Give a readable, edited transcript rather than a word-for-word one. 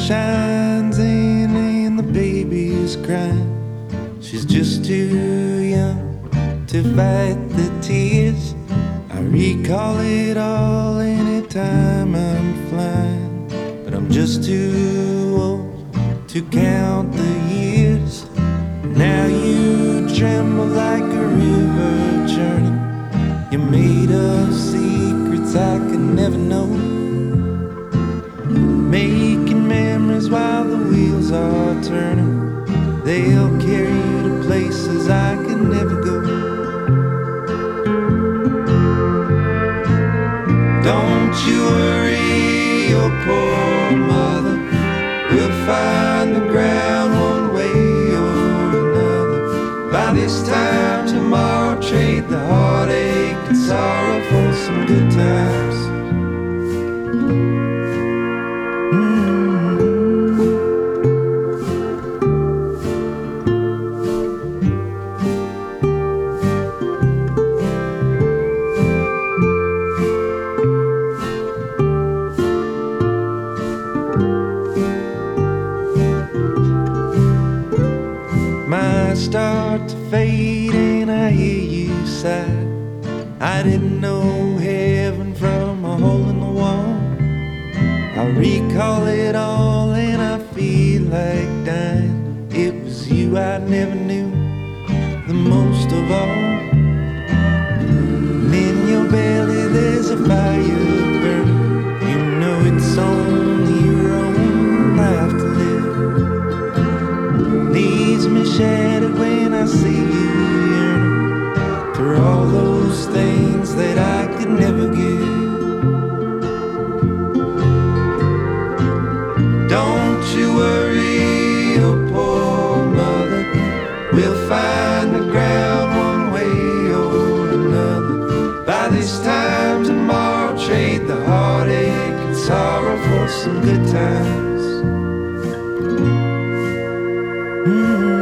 shine's in and the baby's crying. She's just too young to fight the tears. I recall it all anytime I'm flying, but I'm just too old to count the years. Now you tremble like a river churning. You're made of secrets I could never know, making memories while the wheels are turning. They'll carry you to places I could never go. Don't you worry, your poor mother will find the ground one way or another. By this time tomorrow, trade the heartache and sorrow for some good times. Start to fade and I hear you sigh. I didn't know heaven from a hole in the wall. I recall it all and I feel like dying. It was you I never knew the most of all. And in your belly there's a fire burning. You know it's only your own life to live. Leaves me shattered when I see you yearning for all those things that I could never give. Don't you worry, your poor mother will find the ground one way or another. By this time tomorrow, trade the heartache and sorrow for some good times.